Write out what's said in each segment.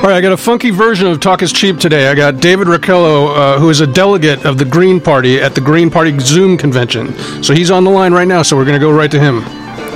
All right, I got a funky version of Talk is Cheap today. I got David Raquello, who is a delegate of the Green Party at the Green Party Zoom convention. So he's on the line right now, so we're going to go right to him.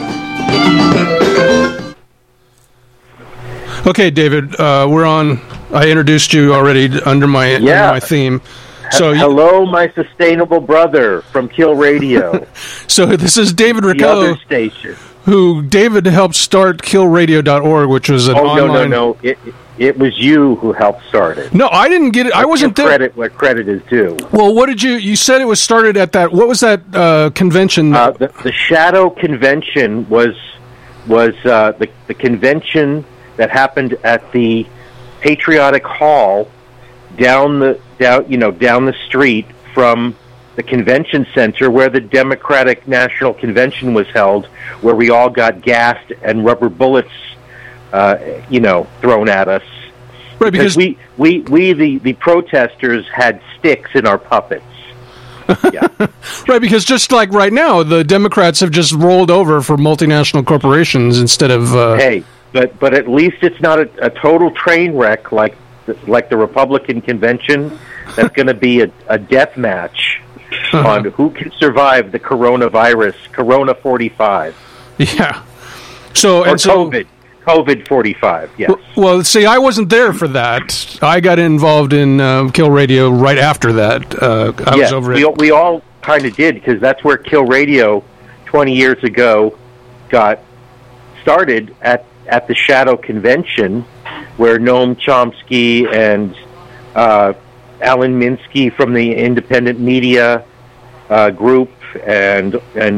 Okay, David, we're on. I introduced you already under my theme. So hello, my sustainable brother from Kill Radio. So this is David Raquello, the other station, who David helped start KillRadio.org, which was an online... No. It was you who helped start it. No, I didn't get it. I wasn't there. Credit where credit is due. Well, what did you said it was started at that, what was that convention? The Shadow Convention was the convention that happened at the Patriotic Hall down the street from the convention center where the Democratic National Convention was held, where we all got gassed and rubber bullets thrown at us. Right, because we the protesters had sticks in our puppets. Yeah. Right, because just like right now, the Democrats have just rolled over for multinational corporations instead of... Hey, but at least it's not a total train wreck like the Republican convention. That's going to be a death match on who can survive the coronavirus, Corona 45. Yeah. So COVID 45, yes. Well, see, I wasn't there for that. I got involved in Kill Radio right after that. I was over it. We all kind of did, because that's where Kill Radio 20 years ago got started at the Shadow Convention, where Noam Chomsky and Alan Minsky from the Independent Media Group and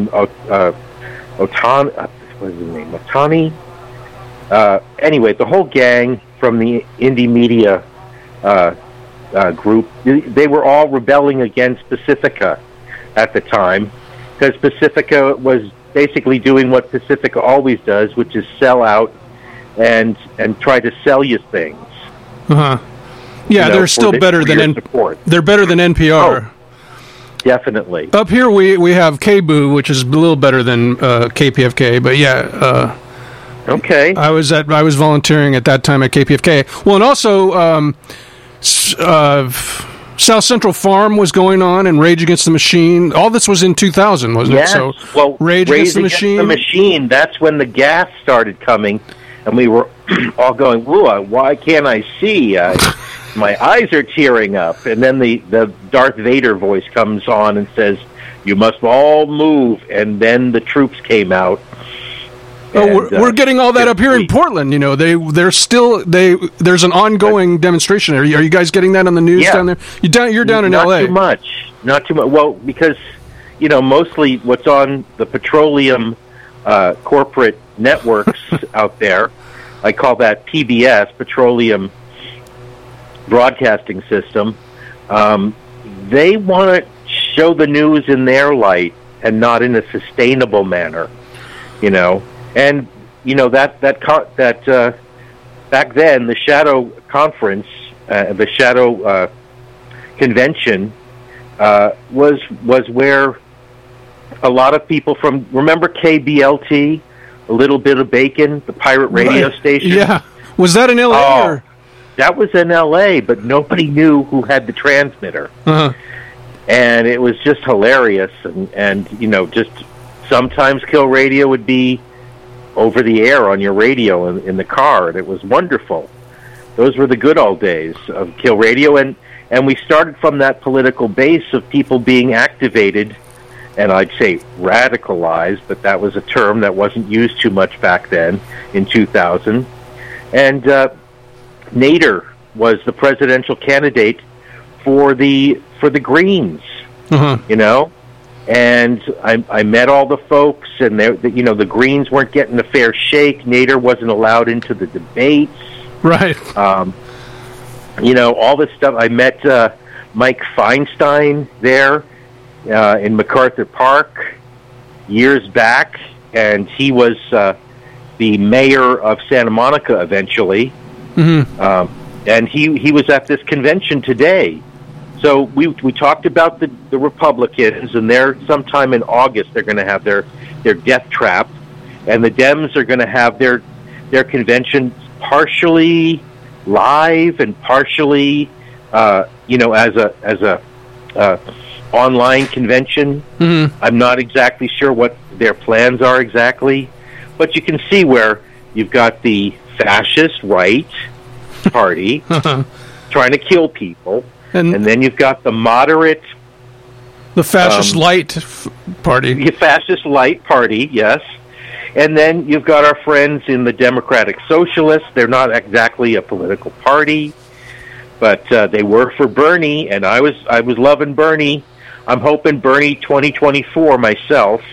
Otani. Anyway, the whole gang from the Indie Media group, they were all rebelling against Pacifica at the time, because Pacifica was basically doing what Pacifica always does, which is sell out and try to sell you things. Uh-huh. Yeah, they're still better than they're better than NPR. Oh, definitely. Up here we have KBOO, which is a little better than KPFK, but yeah. Okay. I was volunteering at that time at KPFK. Well, and also South Central Farm was going on, and Rage Against the Machine. All this was in 2000, wasn't it? So, well, Rage Against the Machine. That's when the gas started coming, and we were all going, "Whoa! Why can't I see? My eyes are tearing up." And then the Darth Vader voice comes on and says, "You must all move." And then the troops came out. We're getting all that up here in Portland. You know, there's an ongoing demonstration. Are you guys getting that on the news down there? You're down in L.A. Not too much. Well, because mostly what's on the petroleum corporate networks out there, I call that PBS, Petroleum Broadcasting System. They want to show the news in their light and not in a sustainable manner. And that back then, the Shadow Conference, the Shadow Convention, was where a lot of people from, remember KBLT, A Little Bit of Bacon, the pirate radio station? Yeah. Was that in L.A.? Or? That was in L.A., but nobody knew who had the transmitter. Uh-huh. And it was just hilarious. And just sometimes Kill Radio would be over the air on your radio in the car, and it was wonderful. Those were the good old days of Kill Radio, and we started from that political base of people being activated, and I'd say radicalized, but that was a term that wasn't used too much back then in 2000. And Nader was the presidential candidate for the Greens, And I met all the folks, and the Greens weren't getting a fair shake. Nader wasn't allowed into the debates. Right. All this stuff. I met Mike Feinstein there in MacArthur Park years back, and he was the mayor of Santa Monica eventually. Mm-hmm. And he was at this convention today. So we talked about the Republicans, and they're sometime in August they're going to have their death trap, and the Dems are going to have their convention partially live and partially, as a online convention. Mm-hmm. I'm not exactly sure what their plans are exactly, but you can see where you've got the fascist right party trying to kill people, and then you've got the moderate, the fascist light party. The fascist light party, yes. And then you've got our friends in the Democratic Socialists. They're not exactly a political party, but they were for Bernie, and I was loving Bernie. I'm hoping Bernie 2024 myself.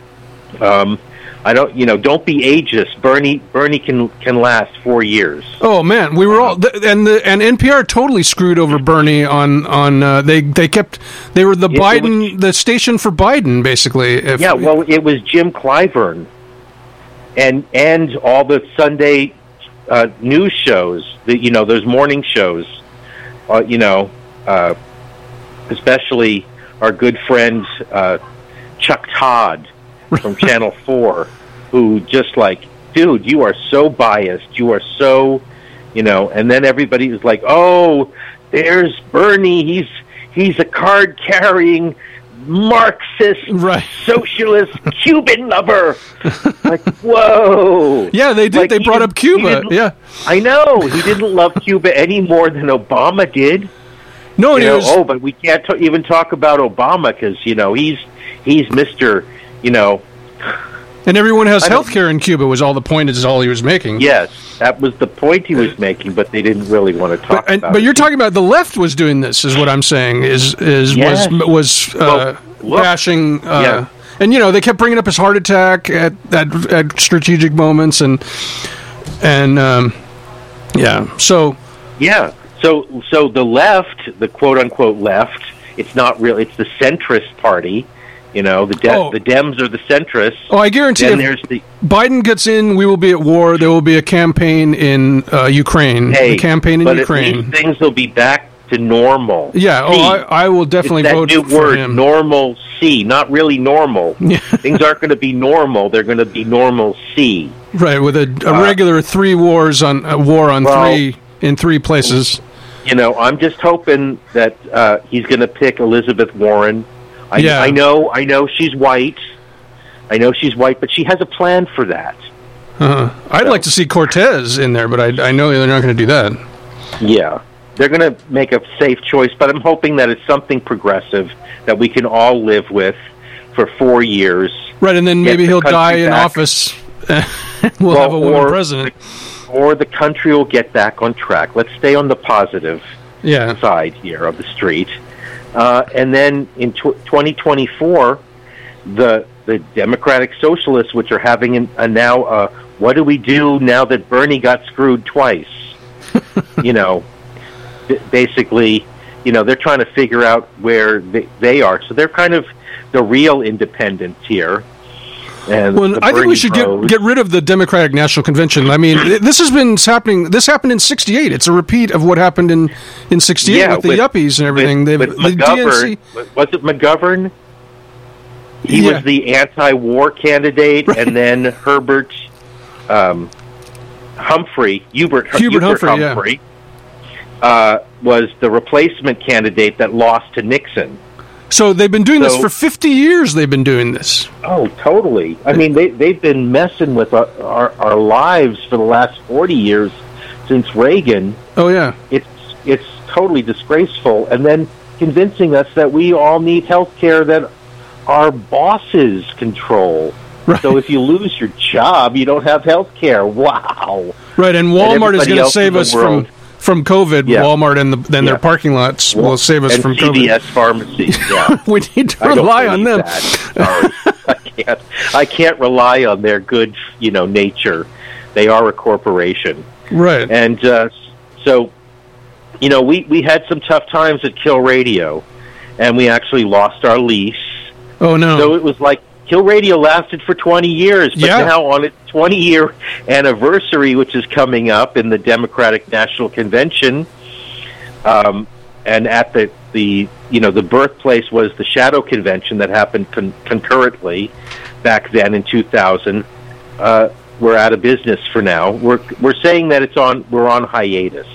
Don't be ageist. Bernie can last 4 years. Oh man, we were all and NPR totally screwed over Bernie on they were the Biden, the station for Biden basically. It was Jim Clyburn and all the Sunday news shows, those morning shows, especially our good friend Chuck Todd from Channel 4, who just like, dude, you are so biased. You are so, and then everybody was like, oh, there's Bernie. He's a card-carrying Marxist, socialist, Cuban lover. Like, whoa. Yeah, they did. Like, they brought up Cuba. Yeah. I know. He didn't love Cuba any more than Obama did. No, but we can't even talk about Obama because, he's Mr., And everyone has health care in Cuba was all the point, is all he was making. Yes, that was the point he was making, but they didn't really want to talk about it. But you're talking about the left was doing this, is what I'm saying, was bashing... And, they kept bringing up his heart attack at strategic moments, so... Yeah, so the left, the quote-unquote left, it's not real, it's the centrist party. The Dems are the centrists. Oh, I guarantee if Biden gets in, we will be at war. There will be a campaign in Ukraine. Hey, a campaign in Ukraine. At least things will be back to normal. Yeah, I will definitely vote for him. That new word, normalcy, not really normal. Yeah. Things aren't going to be normal. They're going to be normalcy. Right, with a regular war on three in three places. I'm just hoping that he's going to pick Elizabeth Warren. I know she's white. But she has a plan for that. I'd like to see Cortez in there, but I know they're not going to do that. Yeah, they're going to make a safe choice, but I'm hoping that it's something progressive that we can all live with for 4 years. Right, and then maybe he'll die in office. We'll have a woman president. Or the country will get back on track. Let's stay on the positive side here of the street. And then in 2024, the Democratic Socialists, which are having now, what do we do now that Bernie got screwed twice? Basically, they're trying to figure out where they are. So they're kind of the real independents here. And I think we should get rid of the Democratic National Convention. I mean, this has been happening. This happened in '68. It's a repeat of what happened in '68 with the yuppies and everything. With McGovern, was it McGovern? He was the anti-war candidate, and then Hubert Humphrey was the replacement candidate that lost to Nixon. So they've been doing this for 50 years. They've been doing this. Oh, totally. I mean, they've been messing with our lives for the last 40 years since Reagan. Oh, yeah. It's totally disgraceful. And then convincing us that we all need health care that our bosses control. Right. So if you lose your job, you don't have health care. Wow. Right, and Walmart is going to save us from COVID. Yeah. Walmart and their parking lots will save us from COVID. CVS pharmacies, yeah. We need to rely on them. Sorry. I can't rely on their good, nature. They are a corporation. Right. And so, we had some tough times at Kill Radio, and we actually lost our lease. Oh, no. So it was like Kill Radio lasted for 20 years, but now on its 20-year anniversary, which is coming up in the Democratic National Convention, and at the birthplace was the Shadow Convention that happened concurrently back then in 2000. We're out of business for now. We're saying that we're on hiatus.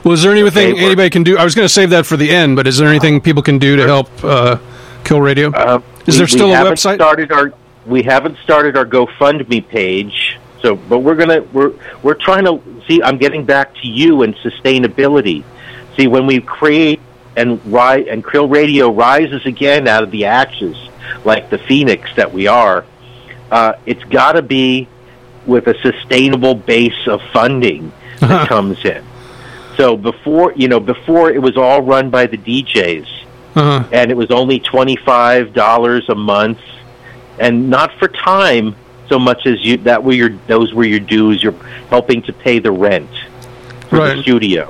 Well, is there anything anybody can do? I was going to save that for the end, but is there anything people can do to help kill radio? Is there still a website? We haven't started our GoFundMe page. So, but we're trying to see. I'm getting back to you and sustainability. See, when we create and Krill Radio rises again out of the ashes, like the phoenix that we are, it's got to be with a sustainable base of funding that comes in. So before it was all run by the DJs, and it was only $25 a month, and not for time so much as those were your dues. You're helping to pay the rent for the studio,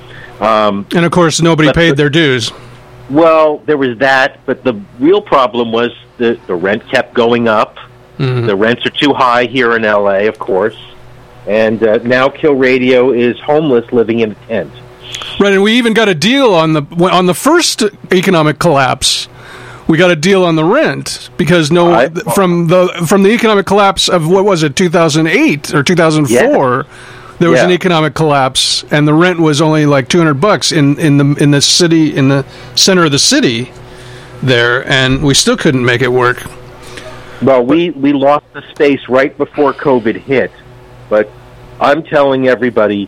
and of course nobody paid their dues. Well, there was that, but the real problem was the rent kept going up. The rents are too high here in LA, of course. And now Kill Radio is homeless, living in a tent. Right, and we even got a deal on the first economic collapse. We got a deal on the rent because from the economic collapse of what was it, 2008 or 2004, there was an economic collapse, and the rent was only like $200 in the city, in the center of the city there, and we still couldn't make it work. Well, we lost the space right before COVID hit. But I'm telling everybody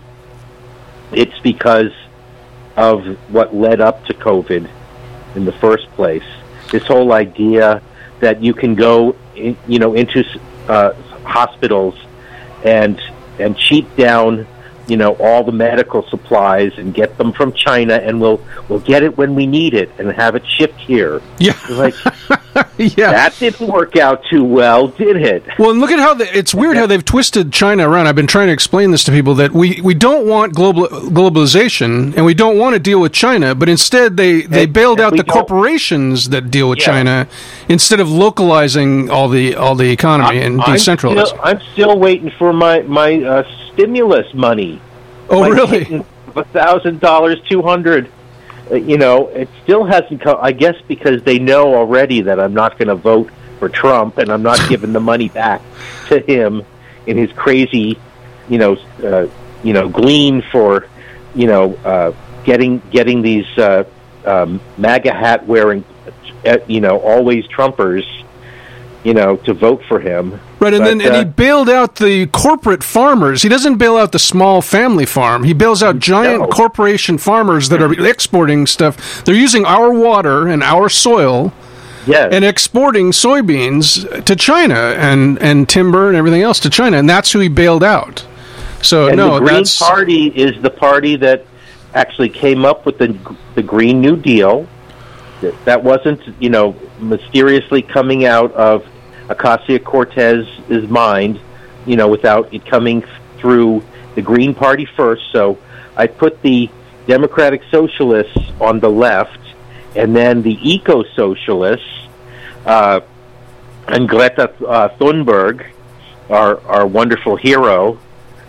it's because of what led up to COVID in the first place. This whole idea that you can go into hospitals and cheat down all the medical supplies and get them from China, and we'll get it when we need it and have it shipped here. Yeah. Like, that didn't work out too well, did it? Well, and look at how it's weird how they've twisted China around. I've been trying to explain this to people that we don't want globalization and we don't want to deal with China, but instead they bailed out the corporations that deal with China instead of localizing all the economy and decentralizing. I'm still waiting for my stimulus money. Oh, really? $1,000, $200. It still hasn't come. I guess because they know already that I'm not going to vote for Trump, and I'm not giving the money back to him in his crazy, glean for, getting these MAGA hat wearing, always Trumpers, to vote for him. Right, and he bailed out the corporate farmers. He doesn't bail out the small family farm. He bails out giant corporation farmers that are exporting stuff. They're using our water and our soil and exporting soybeans to China and timber and everything else to China, and that's who he bailed out. So the Green Party is the party that actually came up with the Green New Deal. That wasn't, mysteriously coming out of Ocasio-Cortez's mind, without it coming through the Green Party first. So I put the Democratic Socialists on the left, and then the Eco-Socialists, and Greta Thunberg, our wonderful hero,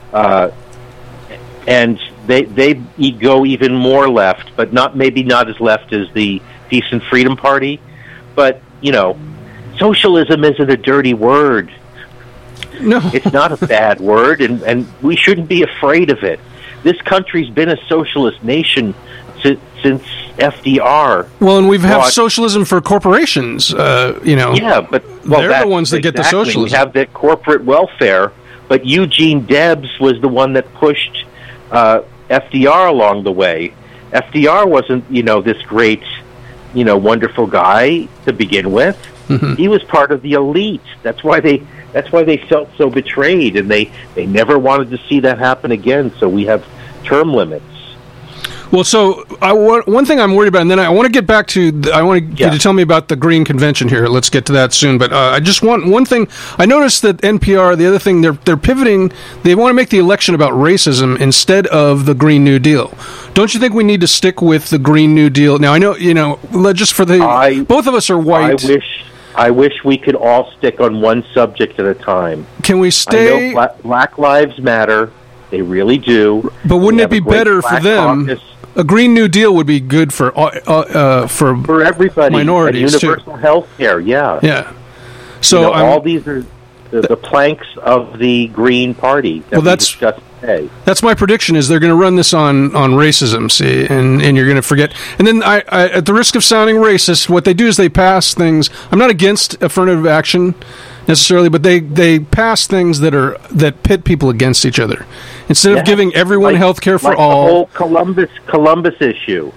and they go even more left, but maybe not as left as the Peace and Freedom Party, but socialism isn't a dirty word. No. It's not a bad word, and we shouldn't be afraid of it. This country's been a socialist nation since FDR. Well, and we've had socialism for corporations, Yeah, but they're the ones that get the socialism. We have that corporate welfare, but Eugene Debs was the one that pushed FDR along the way. FDR wasn't, this great, wonderful guy to begin with. Mm-hmm. He was part of the elite. That's why they felt so betrayed, and they never wanted to see that happen again. So we have term limits. Well, so one thing I'm worried about, and then I want to get back to, I want you to tell me about the Green Convention here. Let's get to that soon. But I just want one thing. I noticed that NPR, the other thing, they're pivoting. They want to make the election about racism instead of the Green New Deal. Don't you think we need to stick with the Green New Deal? Now, I know, just for both of us are white. I wish we could all stick on one subject at a time. Can we stay? I know Black Lives Matter. They really do. But wouldn't it be better for them? Caucus. A Green New Deal would be good for everybody. Minorities and universal health care. Yeah. Yeah. So all these are the planks of the Green Party. That's Hey. That's my prediction. Is they're going to run this on racism, see, and you're going to forget. And then I, at the risk of sounding racist, what they do is they pass things. I'm not against affirmative action necessarily, but they pass things that pit people against each other instead of giving everyone health care for all. The whole Columbus issue.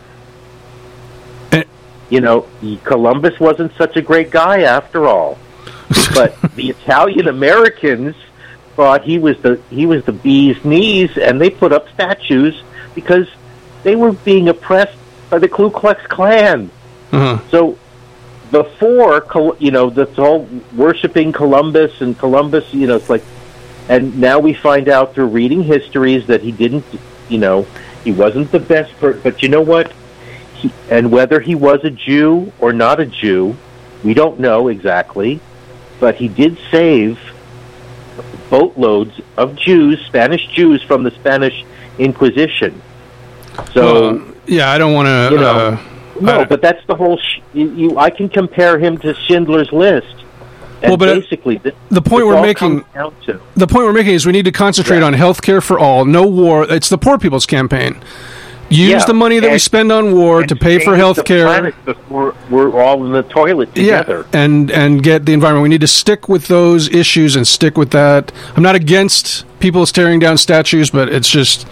Columbus wasn't such a great guy after all, but the Italian Americans thought he was the bee's knees, and they put up statues because they were being oppressed by the Ku Klux Klan. Uh-huh. So before, this whole worshiping Columbus and Columbus, it's like, and now we find out through reading histories that he didn't, he wasn't the best person. But you know what? And whether he was a Jew or not a Jew, we don't know exactly, but he did save boatloads of Jews, Spanish Jews, from the Spanish Inquisition. So, I don't want to. No, but that's the whole. I can compare him to Schindler's List. And basically, the point we're making. The point we're making is we need to concentrate on health care for all. No war. It's the poor people's campaign. Use the money that we spend on war to pay for health care. Before we're all in the toilet together. Yeah, and get the environment. We need to stick with those issues and stick with that. I'm not against people tearing down statues, but it's just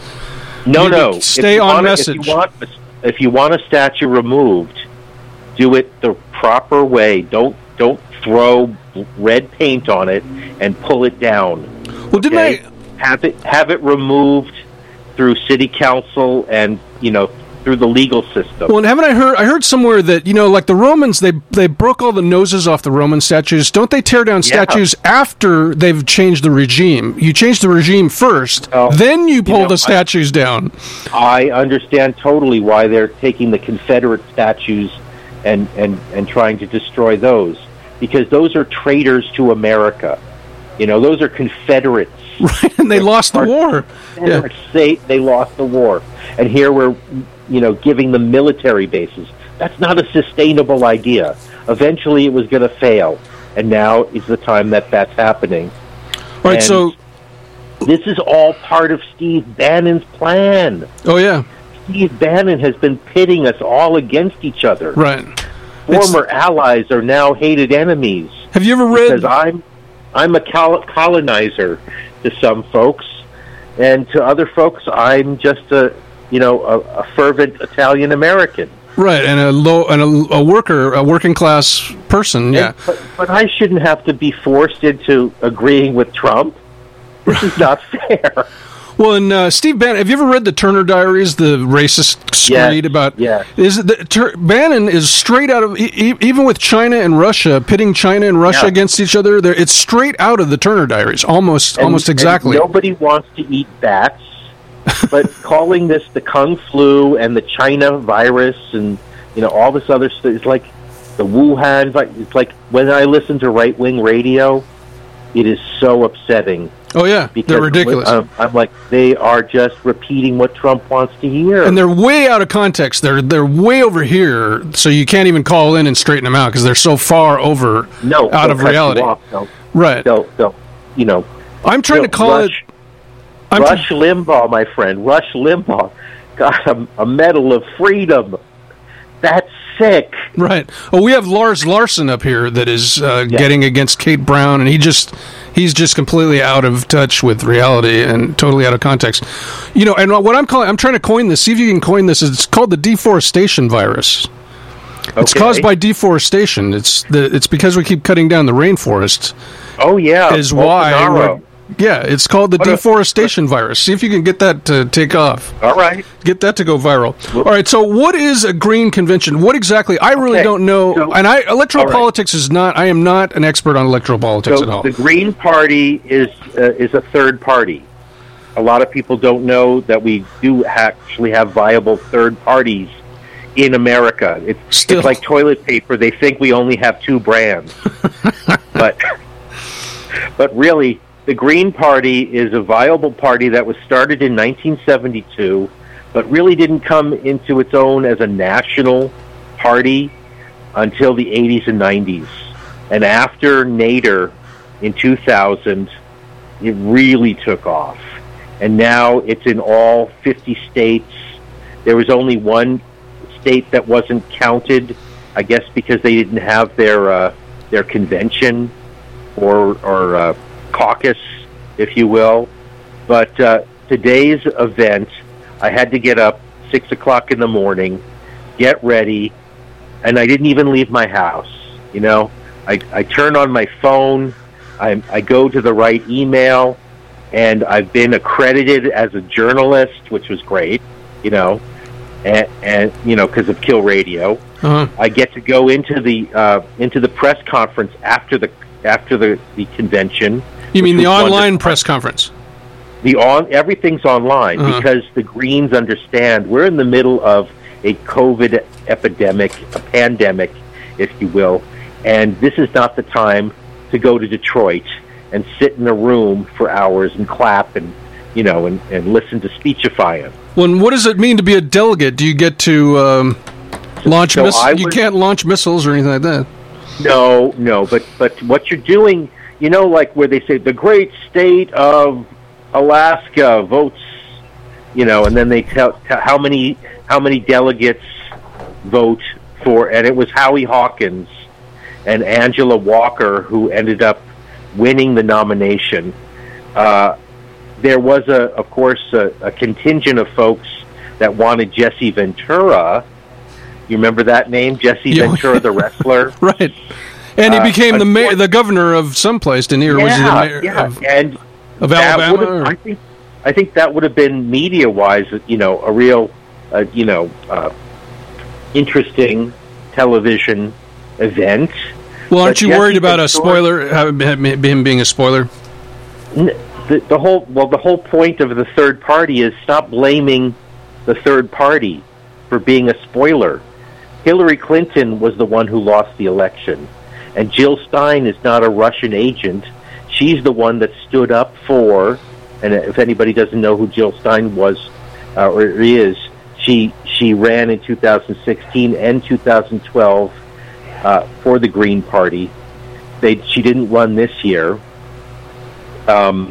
stay on message. If you want a statue removed, do it the proper way. Don't throw red paint on it and pull it down. Well, didn't I have it removed through city council and through the legal system? Well, and haven't I heard somewhere that like the Romans, they broke all the noses off the Roman statues. Don't they tear down statues after they've changed the regime? You change the regime first, then you pull the statues down. I understand totally why they're taking the Confederate statues and trying to destroy those, because those are traitors to America. Those are Confederates. Right, and they lost the war. They lost the war. And here we're, giving them military bases. That's not a sustainable idea. Eventually it was going to fail. And now is the time that's happening. All right, so this is all part of Steve Bannon's plan. Oh, yeah. Steve Bannon has been pitting us all against each other. Right. Former allies are now hated enemies. Have you ever read... Because I'm a colonizer to some folks, and to other folks, I'm just a fervent Italian American. Right, and a working class person. Yeah, but I shouldn't have to be forced into agreeing with Trump. This is not fair. Well, and Steve Bannon, have you ever read the Turner Diaries, the racist screed about? Yeah. Bannon is straight out of, even with China and Russia, pitting China and Russia against each other, it's straight out of the Turner Diaries, almost exactly. And nobody wants to eat bats, but calling this the Kung flu and the China virus and, all this other stuff, it's like the Wuhan, it's like when I listen to right-wing radio, it is so upsetting. Oh, yeah, they're ridiculous. I'm like, they are just repeating what Trump wants to hear. And they're way out of context. They're way over here, so you can't even call in and straighten them out because they're so far out of reality. Right. They'll, I'm trying to call it... Rush Limbaugh, my friend. Rush Limbaugh got a Medal of Freedom. That's sick. Right. Oh, we have Lars Larson up here that is getting against Kate Brown, and he's just completely out of touch with reality and totally out of context. And what I'm trying to coin this. See if you can coin this. It's called the deforestation virus. Okay. It's caused by deforestation. It's because we keep cutting down the rainforest. Oh yeah, is why. Yeah, it's called the deforestation virus. See if you can get that to take off. All right. Get that to go viral. All right, so what is a green convention? What exactly? I really don't know. So, and electoral politics is not, I am not an expert on electoral politics at all. The Green Party is a third party. A lot of people don't know that we do actually have viable third parties in America. It's like toilet paper. They think we only have two brands. But really, the Green Party is a viable party that was started in 1972, but really didn't come into its own as a national party until the 80s and 90s. And after Nader in 2000, it really took off. and now it's in all 50 states. There was only one state that wasn't counted, I guess because they didn't have their convention or caucus, if you will. But today's event, I had to get up 6 o'clock in the morning, get ready, and I didn't even leave my house. You know, I turn on my phone, I go to the right email, and I've been accredited as a journalist, which was great, you know, and you know, because of Kill Radio. Uh-huh. I get to go into the press conference after the convention. You mean the online press conference? Everything's online because the Greens understand we're in the middle of a COVID epidemic, a pandemic, if you will, and this is not the time to go to Detroit and sit in a room for hours and clap and, you know, and listen to speechifying. Well, and what does it mean to be a delegate? Do you get to launch missiles? You can't launch missiles or anything like that. No, but what you're doing, you know, like where they say the great state of Alaska votes, you know, and then they tell how many delegates vote for, and it was Howie Hawkins and Angela Walker who ended up winning the nomination. There was, of course, a contingent of folks that wanted Jesse Ventura. You remember that name, Jesse Ventura, the wrestler, right? And he became the governor of someplace, didn't he? Or was he the mayor of Alabama? I think that would have been media-wise, you know, a real, interesting television event. Well, aren't you worried about a spoiler? Him being a spoiler? The whole point of the third party is stop blaming the third party for being a spoiler. Hillary Clinton was the one who lost the election, and Jill Stein is not a Russian agent. She's the one that stood up for, and if anybody doesn't know who Jill Stein was or is, she ran in 2016 and 2012 for the Green Party. She didn't run this year, but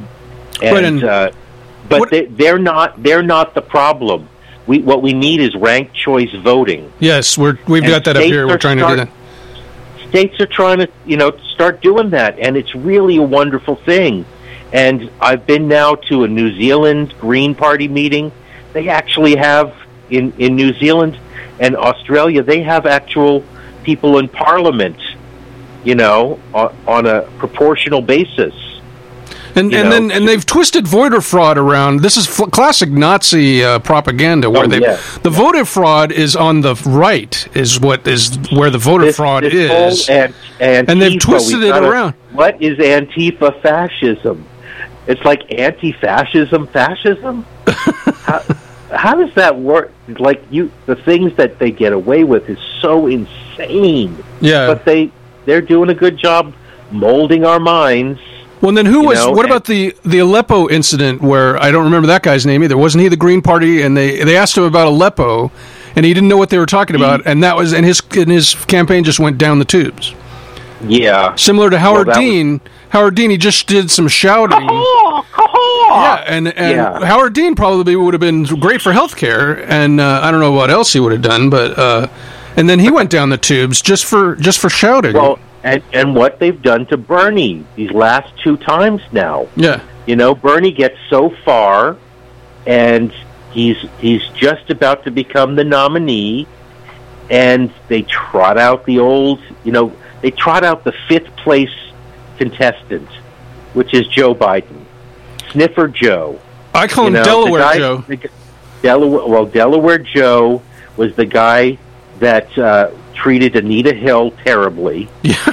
they're not the problem. What we need is ranked choice voting. Yes, we've got that up here. We're trying to do that. States are trying to, you know, start doing that, and it's really a wonderful thing. And I've been now to a New Zealand Green Party meeting. They actually have in New Zealand and Australia, they have actual people in Parliament, you know, on a proportional basis. And they've twisted voter fraud around. This is classic Nazi propaganda, where the voter fraud is on the right, is where the voter fraud is, and they've twisted it around. What is Antifa fascism? It's like anti-fascism fascism. How does that work? Like the things that they get away with is so insane. Yeah, but they're doing a good job molding our minds. Well, then what about the Aleppo incident where I don't remember that guy's name either? Wasn't he the Green Party? And they asked him about Aleppo, and he didn't know what they were talking about, and his campaign just went down the tubes. Yeah. Similar to Howard Dean. Howard Dean, he just did some shouting. Yeah, and Howard Dean probably would have been great for healthcare, and I don't know what else he would have done, but and then he went down the tubes just for shouting. Well, and what they've done to Bernie these last 2 times now. Yeah. You know, Bernie gets so far, and he's just about to become the nominee, and they trot out the 5th place contestant, which is Joe Biden. Sniffer Joe. I call him Delaware Joe. Delaware Joe was the guy that treated Anita Hill terribly. Yeah.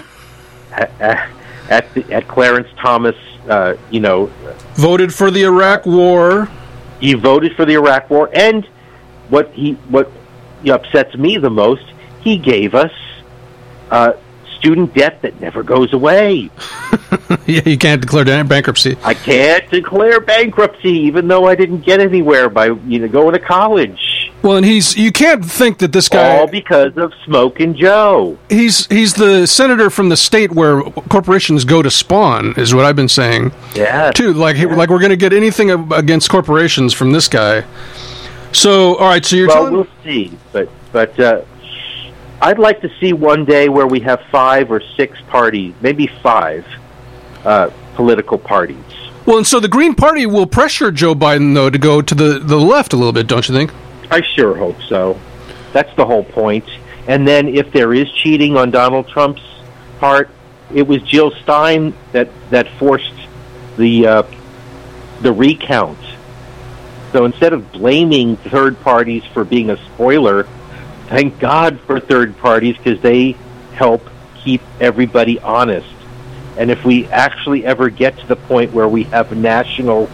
At Clarence Thomas, voted for the Iraq War. He voted for the Iraq War, and what upsets me the most, he gave us student debt that never goes away. Yeah, you can't declare bankruptcy. I can't declare bankruptcy, even though I didn't get anywhere by going to college. Well, and you can't think that this guy... All because of Smokin' Joe. He's the senator from the state where corporations go to spawn, is what I've been saying. Yeah. Too, like we're going to get anything against corporations from this guy. So, all right, so you're telling... Well, we'll see. But I'd like to see one day where we have 5 or 6 parties, maybe 5 political parties. Well, and so the Green Party will pressure Joe Biden, though, to go to the left a little bit, don't you think? I sure hope so. That's the whole point. And then if there is cheating on Donald Trump's part, it was Jill Stein that forced the recount. So instead of blaming third parties for being a spoiler, thank God for third parties because they help keep everybody honest. And if we actually ever get to the point where we have national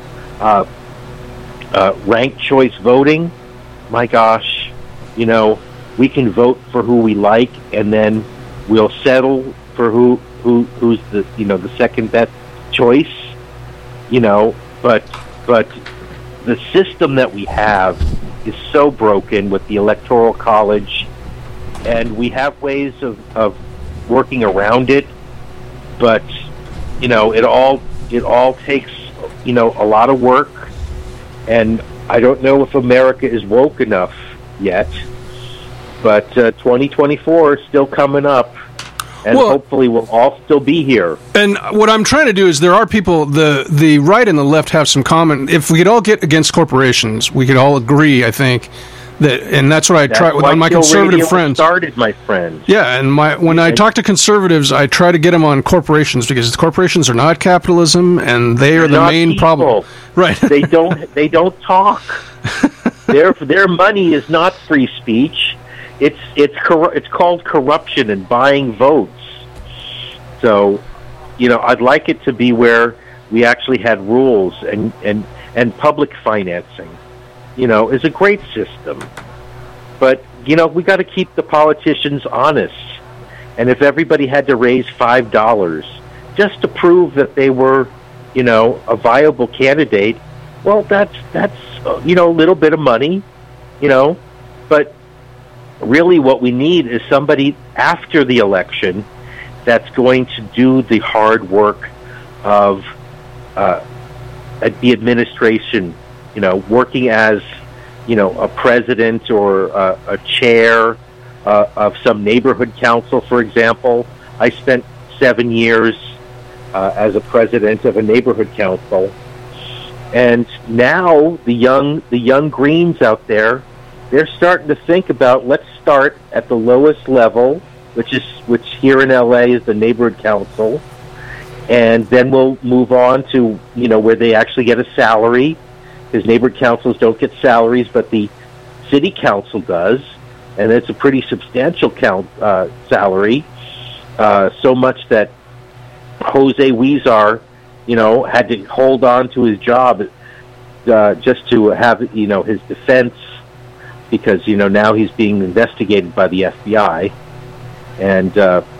ranked choice voting, my gosh, we can vote for who we like, and then we'll settle for who's the second best choice. But the system that we have is so broken with the Electoral College, and we have ways of working around it. But it all takes a lot of work, and I don't know if America is woke enough yet. But 2024 is still coming up, and hopefully we'll all still be here. And what I'm trying to do is there are people, the right and the left have some common. If we could all get against corporations, we could all agree, I think. And that's what I try with my conservative friends. Started, my friends. Yeah, and when I talk to conservatives, I try to get them on corporations because corporations are not capitalism, and they are the main problem. Right? They don't talk. Their money is not free speech. It's called corruption and buying votes. So, I'd like it to be where we actually had rules and public financing. Is a great system. But, we got to keep the politicians honest. And if everybody had to raise $5 just to prove that they were, a viable candidate, well, that's a little bit of money, But really what we need is somebody after the election that's going to do the hard work of the administration, working as, a president or a chair of some neighborhood council, for example. I spent 7 years as a president of a neighborhood council. And now the young Greens out there, they're starting to think about, let's start at the lowest level, which here in LA is the neighborhood council, and then we'll move on to where they actually get a salary, because neighborhood councils don't get salaries, but the city council does, and it's a pretty substantial salary, so much that Jose Huizar, had to hold on to his job just to have his defense, because now he's being investigated by the FBI, and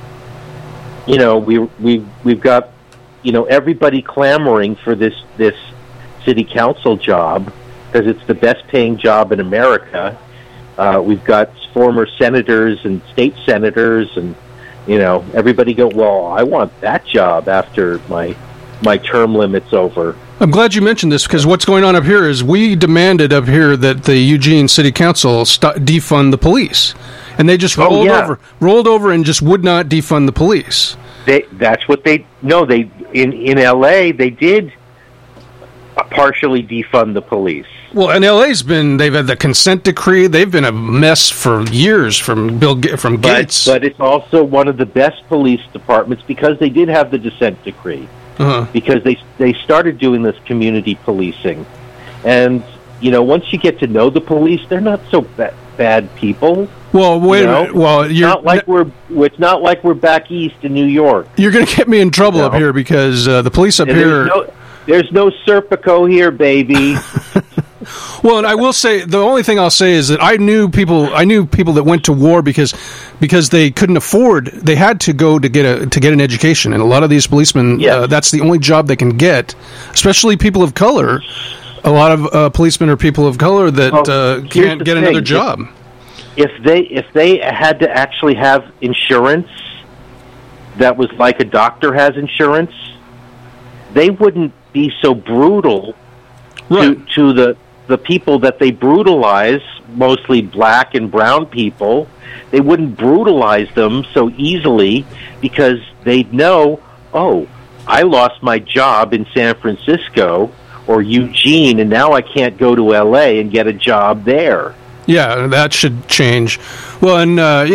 we've got everybody clamoring for this city council job because it's the best paying job in America. We've got former senators and state senators, and everybody go, well, I want that job after my term limit's over. I'm glad you mentioned this, because what's going on up here is we demanded up here that the Eugene City Council defund the police, and they just rolled over and just would not defund the police. That's what they in LA they did partially defund the police. Well, and LA's they've had the consent decree. They've been a mess for years from Gates. But it's also one of the best police departments because they did have the dissent decree. Uh-huh. Because they started doing this community policing, and once you get to know the police, they're not so bad people. Well, wait a minute. Well, it's not like we're back east in New York. You're going to get me in trouble up here because the police up here. There's no Serpico here, baby. Well, and I will say the only thing I'll say is that I knew people that went to war because they couldn't afford. They had to go to get an education, and a lot of these policemen, that's the only job they can get, especially people of color. A lot of policemen are people of color that can't get another job. If they had to actually have insurance that was like a doctor has insurance, they wouldn't be so brutal to the people that they brutalize, mostly black and brown people. They wouldn't brutalize them so easily because they'd know, oh, I lost my job in San Francisco or Eugene, and now I can't go to L.A. and get a job there. Yeah, that should change. Well, and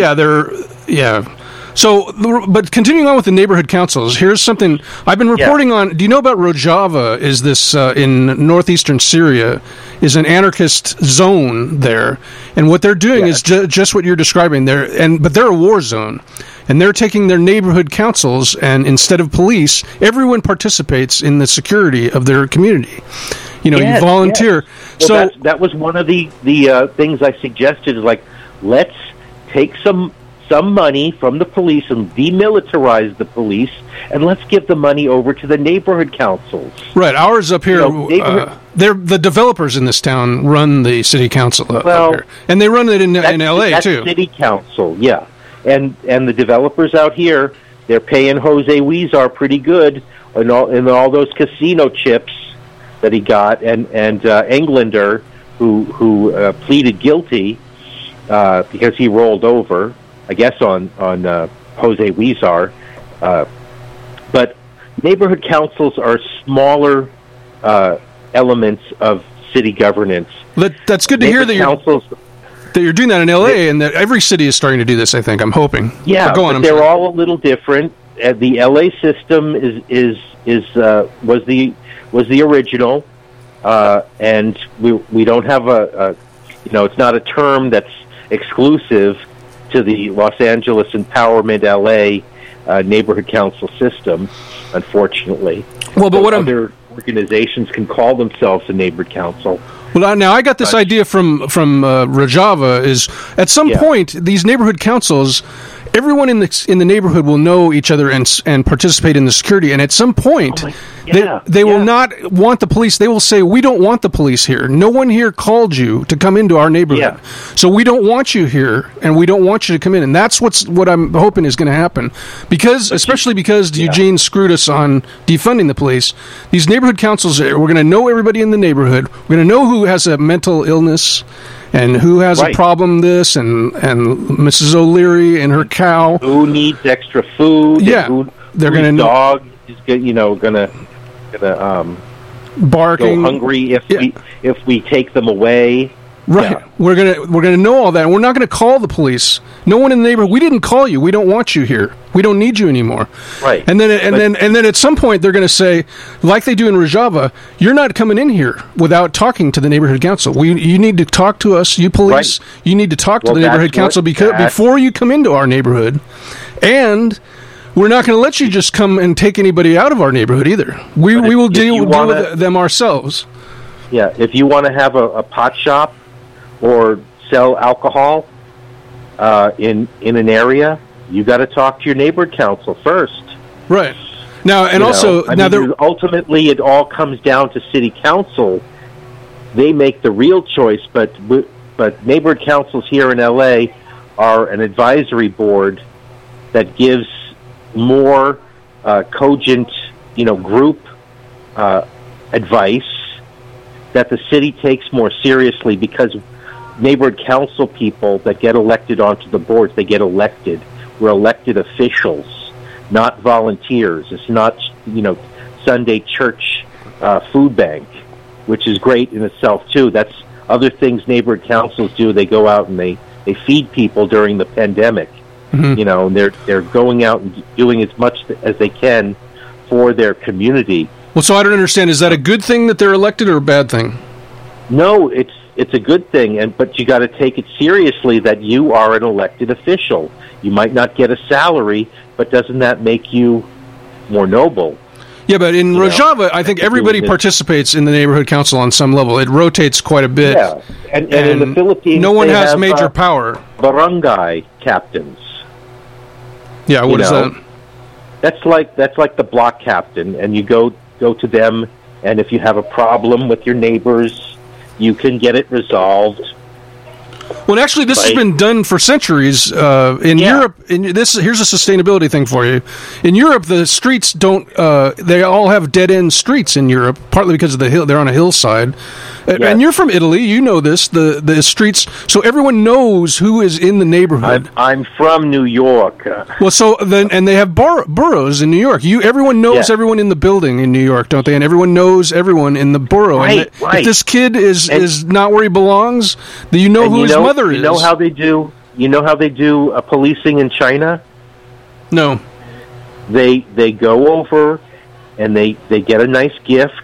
So, but continuing on with the neighborhood councils, here's something I've been reporting on. Do you know about Rojava? Is this in northeastern Syria? Is an anarchist zone there, and what they're doing is just what you're describing. But they're a war zone, and they're taking their neighborhood councils, and instead of police, everyone participates in the security of their community. You volunteer. Yes. So that was one of the things I suggested. Is like, let's take some money from the police and demilitarize the police, and let's give the money over to the neighborhood councils. Right, ours up here, they're the developers in this town run the city council up here, and they run it in L.A. too. City council, yeah, and the developers out here, they're paying Jose Huizar pretty good in all those casino chips that he got, and Englander who pleaded guilty because he rolled over. I guess on Jose Huizar, but neighborhood councils are smaller elements of city governance. That's good to hear that you're doing that in L.A. and that every city is starting to do this. I think I'm hoping. Yeah, but they're all a little different. The L.A. system was the original, and we don't have it's not a term that's exclusive to the Los Angeles Empowerment LA neighborhood council system, unfortunately. Well, but what other organizations can call themselves a neighborhood council. Well, now I got this idea from Rojava is at some point these neighborhood councils, everyone in the neighborhood will know each other and participate in the security. And at some point, they will not want the police. They will say, "We don't want the police here. No one here called you to come into our neighborhood, so we don't want you here, and we don't want you to come in." And that's what I'm hoping is going to happen, especially because Eugene screwed us on defunding the police. These neighborhood councils, we're going to know everybody in the neighborhood. We're going to know who has a mental illness and who has a problem and Mrs. O'Leary and her cow. Who needs extra food? Yeah. They're going to know. Dog is gonna barking, go hungry if we take them away. Right. Yeah. We're gonna know all that, and we're not gonna call the police. No one in the neighborhood. We didn't call you. We don't want you here. We don't need you anymore. Right. And then at some point they're gonna say, like they do in Rojava, you're not coming in here without talking to the neighborhood council. You need to talk to us. You police. Right. You need to talk to the neighborhood council before you come into our neighborhood, and we're not going to let you just come and take anybody out of our neighborhood either. We will deal with them ourselves. Yeah, if you want to have a pot shop or sell alcohol in an area, you got to talk to your neighborhood council first. Right. Now, and ultimately it all comes down to city council. They make the real choice, but neighborhood councils here in LA are an advisory board that gives more cogent, group advice that the city takes more seriously, because neighborhood council people that get elected onto the boards, they get elected. We're elected officials, not volunteers. It's not, Sunday church food bank, which is great in itself too. That's other things neighborhood councils do. They go out and they feed people during the pandemic. Mm-hmm. And they're going out and doing as much as they can for their community. Well, so I don't understand. Is that a good thing that they're elected or a bad thing? No, it's a good thing, but you got to take it seriously that you are an elected official. You might not get a salary, but doesn't that make you more noble? Yeah, but in Rojava, I think everybody participates in the neighborhood council on some level. It rotates quite a bit. Yeah, and in the Philippines, no one has major power. Barangay captains. Yeah, what is that? That's like the block captain, and you go to them and if you have a problem with your neighbors, you can get it resolved. Well, actually, this has been done for centuries in Europe. Here's a sustainability thing for you. In Europe, the streets don't. They all have dead end streets in Europe, partly because of the hill. They're on a hillside. And you're from Italy. You know this. The streets, so everyone knows who is in the neighborhood. I'm from New York. Well, so then, and they have boroughs in New York. Everyone knows everyone in the building in New York, don't they? And everyone knows everyone in the borough. Right, and if this kid is not where he belongs, then you know who his mother is. You know how they do. You know how they do policing in China? No. They go over and they get a nice gift,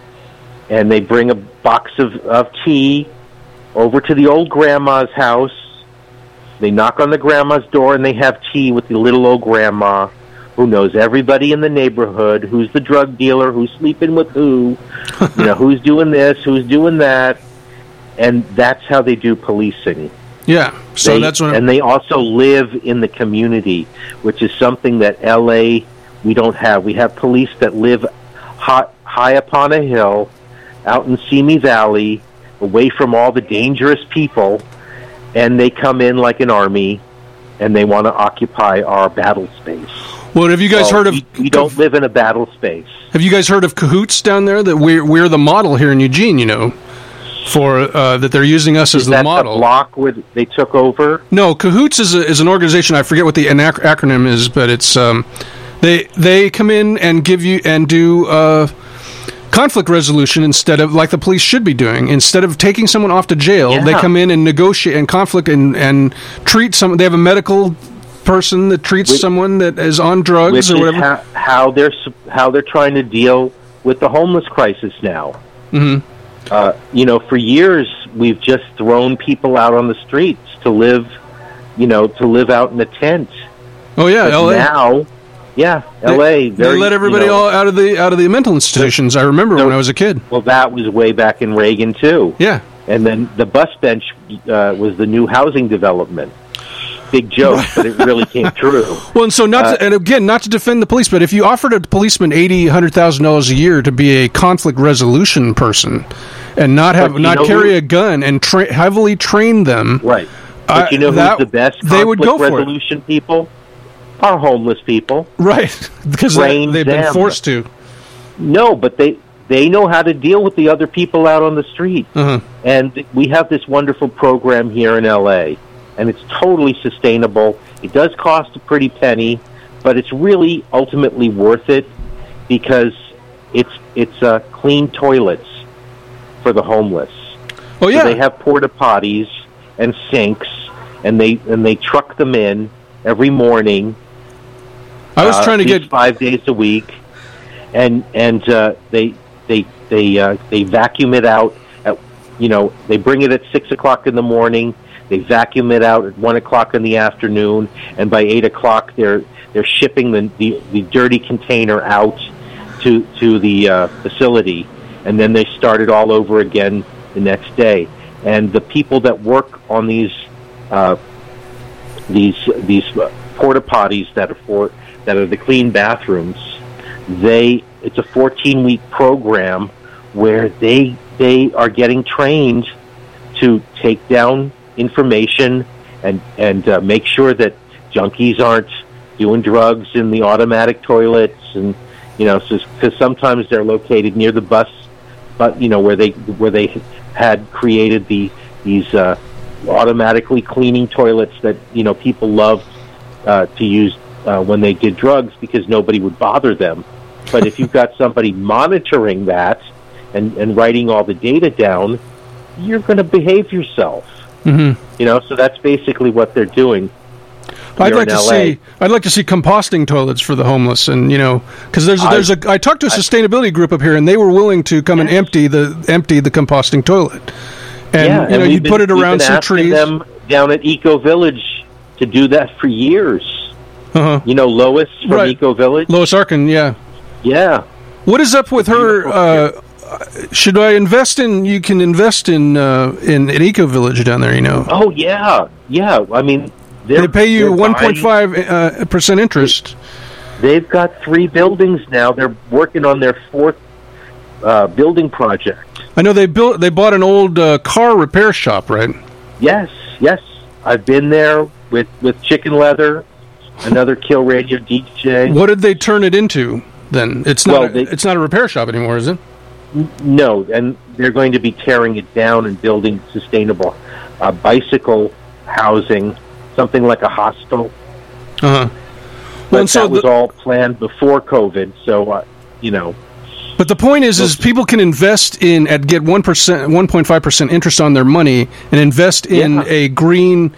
and they bring a box of tea over to the old grandma's house. They knock on the grandma's door, and they have tea with the little old grandma who knows everybody in the neighborhood, who's the drug dealer, who's sleeping with who, who's doing this, who's doing that. And that's how they do policing. Yeah, so that's what. And they also live in the community, which is something that L.A. we don't have. We have police that live high upon a hill, out in Simi Valley, away from all the dangerous people, and they come in like an army, and they want to occupy our battle space. Well, have you guys heard of? We don't live in a battle space. Have you guys heard of Cahoots down there? That we're the model here in Eugene. For that they're using us as the model. The block where they took over? No, Cahoots is an organization. I forget what the acronym is, but it's they come in and give you and do conflict resolution instead of like the police should be doing. Instead of taking someone off to jail, they come in and negotiate and conflict and treat someone. They have a medical person that treats someone that is on drugs or whatever. How they're trying to deal with the homeless crisis now. Mm-hmm. For years we've just thrown people out on the streets to live out in a tent. Oh yeah, but LA. Now, LA. They let everybody all out of the mental institutions. I remember when I was a kid. Well, that was way back in Reagan too. Yeah, and then the bus bench was the new housing development. Big joke, but it really came true. Well, and so not to defend the police, but if you offered a policeman $100,000 a year to be a conflict resolution person and not carry a gun and heavily train them, right? But who's the best conflict resolution people? Are homeless people, right? Because they've been forced to. No, but they know how to deal with the other people out on the street, and we have this wonderful program here in L.A. And it's totally sustainable. It does cost a pretty penny, but it's really ultimately worth it because it's clean toilets for the homeless. Oh yeah, so they have porta potties and sinks, and they truck them in every morning. I was trying to get 5 days a week, and they vacuum it out. They bring it at 6 o'clock in the morning. They vacuum it out at 1 o'clock in the afternoon, and by 8 o'clock they're shipping the dirty container out to the facility, and then they start it all over again the next day. And the people that work on these porta potties that are the clean bathrooms, it's a 14-week program where they are getting trained to take down information and make sure that junkies aren't doing drugs in the automatic toilets, and because sometimes they're located near the bus, but where they had created these automatically cleaning toilets that people loved to use when they did drugs because nobody would bother them. But if you've got somebody monitoring that and writing all the data down, you're going to behave yourself. Mm-hmm. So that's basically what they're doing. I'd like to see composting toilets for the homeless, and because I talked to a sustainability group up here, and they were willing to come and empty the composting toilet, and you'd put it around some trees. Them down at Eco Village to do that for years. Lois from Eco Village, Lois Arkin, yeah. What is up with her? Should I invest in? You can invest in an Eco Village down there. Oh yeah. I mean, they pay you 1.5% interest. They've got 3 buildings now. They're working on their 4th building project. I know they bought an old car repair shop, right? Yes. I've been there with Chicken Leather, another Kill Radio DJ. What did they turn it into then? It's not a repair shop anymore, is it? No, and they're going to be tearing it down and building sustainable bicycle housing, something like a hostel. Uh-huh. But that was all planned before COVID, so, But the point is people can invest get 1.5% interest on their money and invest in a green,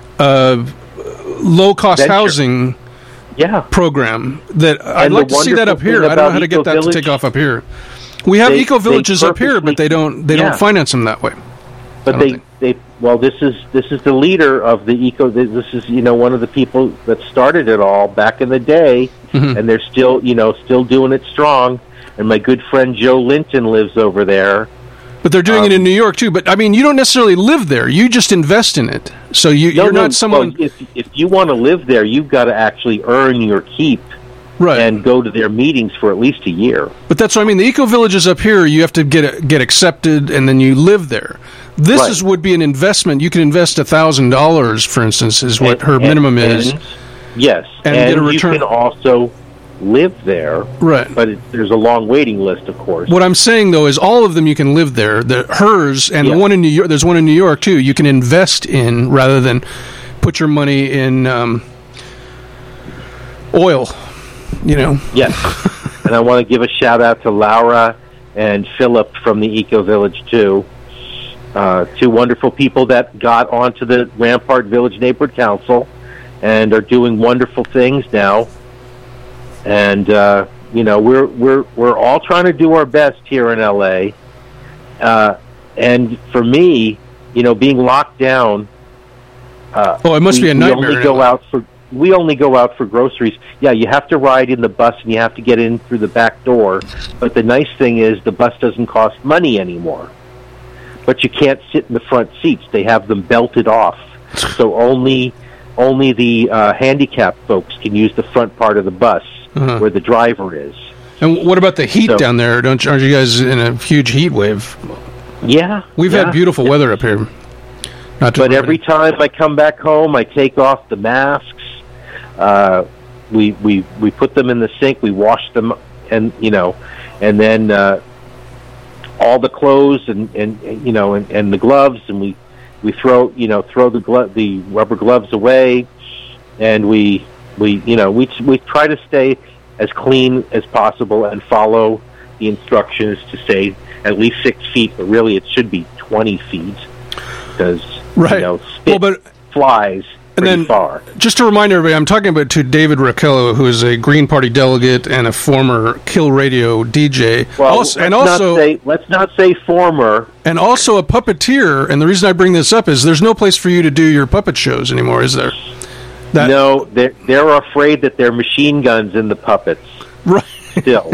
low-cost housing program. That I'd like to see that up here. I don't know how to get that to take off up here. We have eco-villages up here, but they don't finance them that way. But this is the leader of the eco. This is one of the people that started it all back in the day, and they're still doing it strong. And my good friend Joe Linton lives over there. But they're doing it in New York too. But I mean, you don't necessarily live there; you just invest in it. So you're not someone. Well, if you want to live there, you've got to actually earn your keep. Right. And go to their meetings for at least a year. But that's what I mean. The eco-villages up here, you have to get accepted, and then you live there. This would be an investment. You could invest $1,000, for instance, is what her minimum is. Yes, and get a return. You can also live there. Right. But there's a long waiting list, of course. What I'm saying, though, is all of them you can live there. Hers and the one in New York. There's one in New York too. You can invest in rather than put your money in oil. Yes. And I want to give a shout out to Laura and Philip from the Eco Village too. Two wonderful people that got onto the Rampart Village Neighborhood Council and are doing wonderful things now. And we're all trying to do our best here in LA. And for me, being locked down, it must be a nightmare. We only go out for groceries. Yeah, you have to ride in the bus and you have to get in through the back door. But the nice thing is the bus doesn't cost money anymore. But you can't sit in the front seats. They have them belted off. So only the handicapped folks can use the front part of the bus where the driver is. And what about the heat down there? Aren't you guys in a huge heat wave? Yeah. We've had beautiful weather up here. But every time I come back home, I take off the masks. We put them in the sink. We wash them, and then all the clothes and the gloves, and we throw the rubber gloves away, and we try to stay as clean as possible and follow the instructions to say at least 6 feet, but really it should be 20 feet because spit flies. And then, far. Just to remind everybody, I'm talking about to David Raquello, who is a Green Party delegate and a former Kill Radio DJ. Well, let's not say former. And also a puppeteer. And the reason I bring this up is there's no place for you to do your puppet shows anymore, is there? No, they're afraid that there are machine guns in the puppets. Right. Still.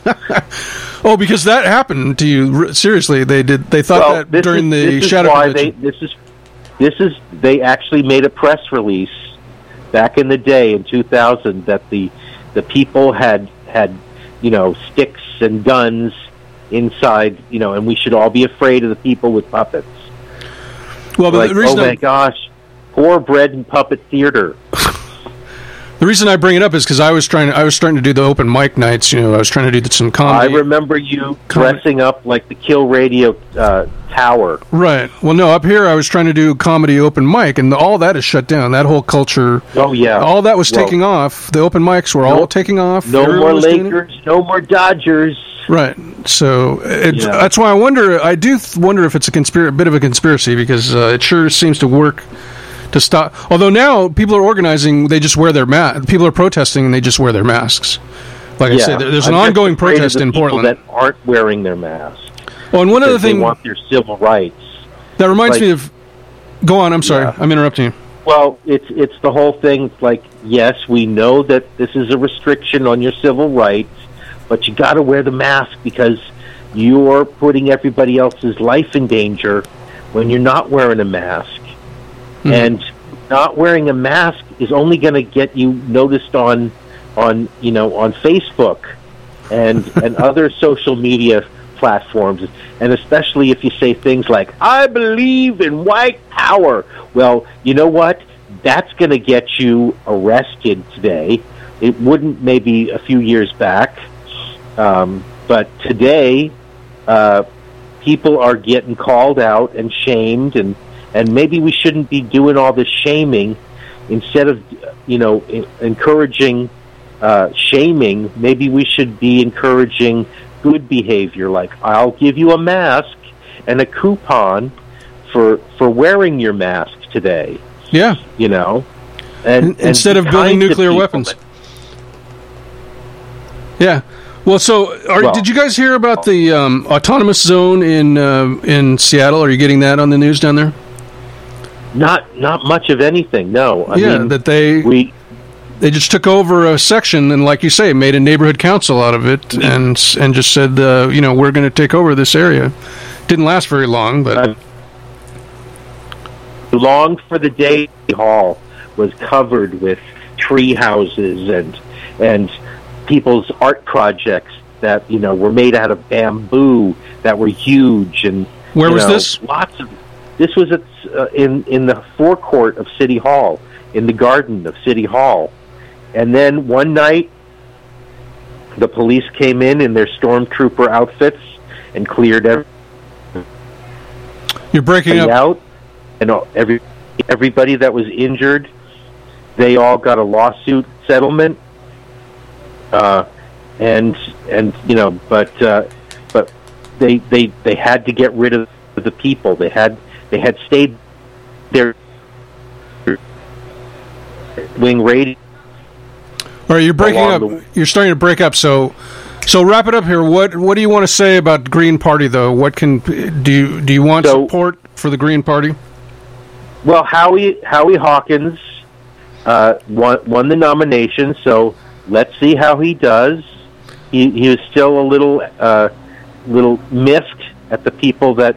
Oh, because that happened to you. Seriously, they did. They thought that during the Shadow Convention. They actually made a press release back in the day in 2000 that the people had sticks and guns inside, and we should all be afraid of the people with puppets. Well, but the reason my gosh, poor bread and puppet theater. The reason I bring it up is because I was starting to do the open mic nights. I was trying to do some comedy. I remember you dressing up like the Kill Radio tower. Right. Well, no, up here I was trying to do comedy open mic, and all that is shut down. That whole culture. Oh yeah. All that was taking off. The open mics were all taking off. No more Lakers. No more Dodgers. Right. So that's why I wonder. I do wonder if it's a bit of a conspiracy because it sure seems to work. To stop. Although now people are organizing, they just wear their mask. People are protesting and they just wear their masks. Like I said, there's an ongoing protest in Portland that aren't wearing their masks. Oh, and one other thing, they want their civil rights. That reminds me of. Go on. I'm sorry. I'm interrupting you. Well, it's the whole thing. It's like, yes, we know that this is a restriction on your civil rights, but you got to wear the mask because you're putting everybody else's life in danger when you're not wearing a mask. Mm-hmm. And not wearing a mask is only going to get you noticed on Facebook and other social media platforms, and especially if you say things like, I believe in white power. Well, you know what? That's going to get you arrested today. It wouldn't maybe a few years back. But today, people are getting called out and shamed, and maybe we shouldn't be doing all this shaming. Instead of, encouraging shaming, maybe we should be encouraging good behavior, like I'll give you a mask and a coupon for wearing your mask today. Yeah. And instead of building nuclear weapons. Yeah. Well, did you guys hear about the autonomous zone in Seattle? Are you getting that on the news down there? Not much of anything. No. I mean, that they just took over a section and, like you say, made a neighborhood council out of it, and just said, we're going to take over this area. Didn't last very long, but long for the day. Hall was covered with tree houses and people's art projects that were made out of bamboo that were huge. And where was this? This was in the forecourt of City Hall, in the garden of City Hall. And then one night, the police came in their stormtrooper outfits and cleared You're breaking up. Out, and everybody that was injured, they all got a lawsuit settlement. But they had to get rid of the people. They had stayed there. Wing radio. All right, you're breaking up. You're starting to break up. So wrap it up here. What do you want to say about the Green Party, though? Do you want support for the Green Party? Well, Howie Hawkins won the nomination, so let's see how he does. He was still a little miffed at the people that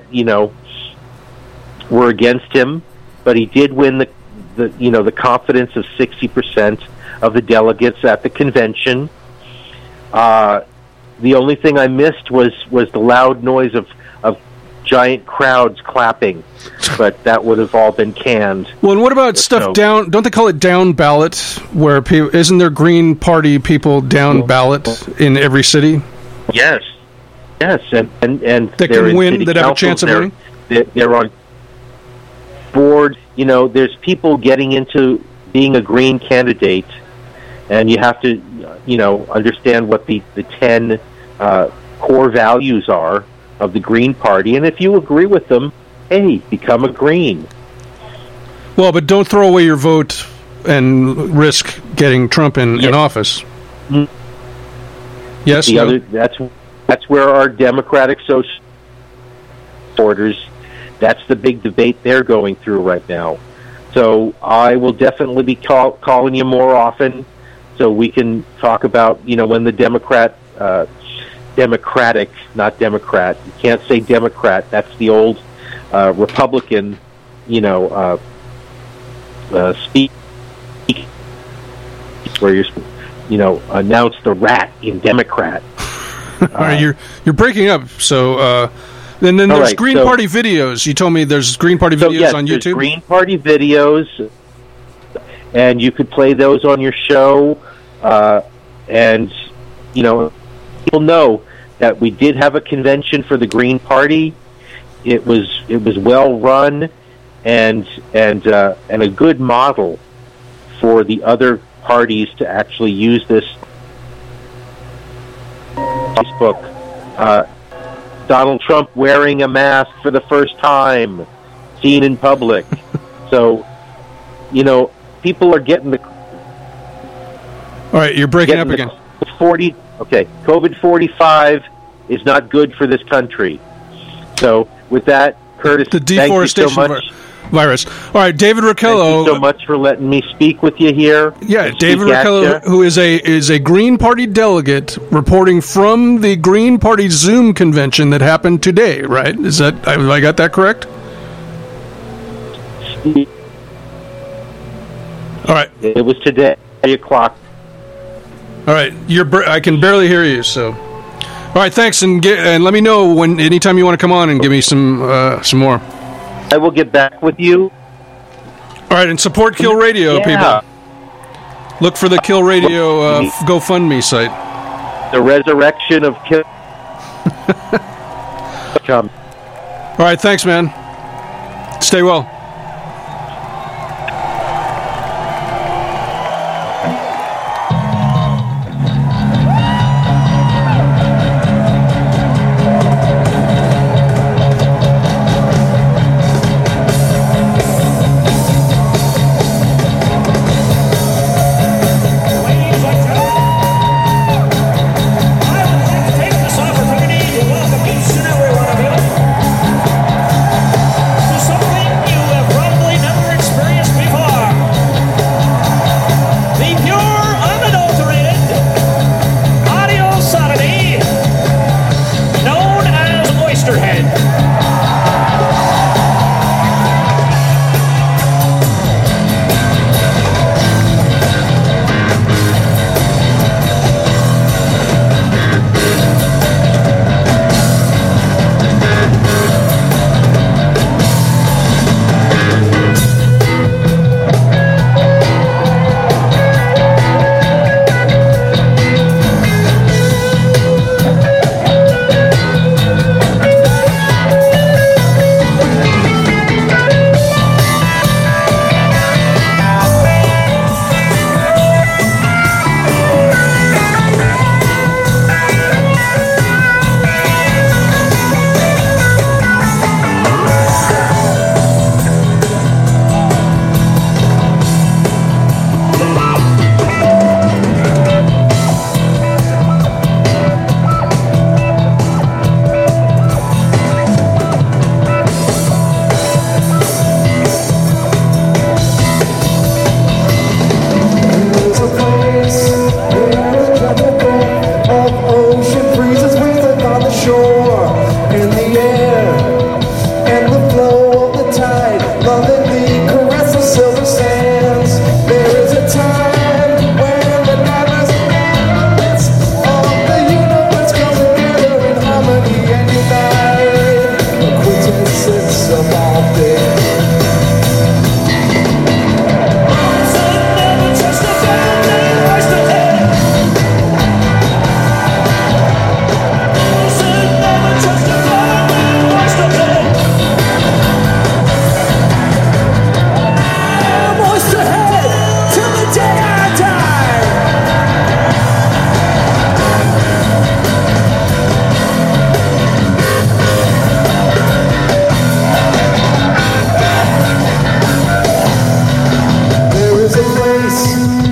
were against him, but he did win the confidence of 60% of the delegates at the convention. The only thing I missed was the loud noise of giant crowds clapping, but that would have all been canned. Well, and what about stuff down? Don't they call it down ballot? Where isn't there Green Party people down ballot in every city? Yes, and that can win, that have a chance of winning. They're on board. There's people getting into being a Green candidate, and you have to, understand what the 10 core values are of the Green Party, and if you agree with them, hey, become a Green. Well, but don't throw away your vote and risk getting Trump in office. Mm-hmm. Yes, that's where our Democratic social supporters. That's the big debate they're going through right now. So I will definitely be calling you more often, so we can talk about when the Democratic, not Democrat. You can't say Democrat. That's the old Republican, speak where you're, announce the rat in Democrat. All right, you're breaking up. So then there's Green Party videos. You told me there's Green Party videos on YouTube. There's Green Party videos, and you could play those on your show. And people know that we did have a convention for the Green Party. It was well run and a good model for the other parties to actually use this. Facebook, Donald Trump wearing a mask for the first time, seen in public. So, people are getting the. All right, you're breaking up again. COVID-45 is not good for this country. So, with that, Curtis, the deforestation thank you so much. Virus. All right, David Rickello. Thank you so much for letting me speak with you here. Yeah, David Rickello, who is a Green Party delegate reporting from the Green Party Zoom convention that happened today, right? Is that, have I got that correct? All right. It was today, 8 o'clock. All right, I can barely hear you, so. All right, thanks, and let me know anytime you want to come on and give me some more. I will get back with you. All right, and support Kill Radio, people. Look for the Kill Radio GoFundMe site. The resurrection of Kill. All right, thanks, man. Stay well. There is a place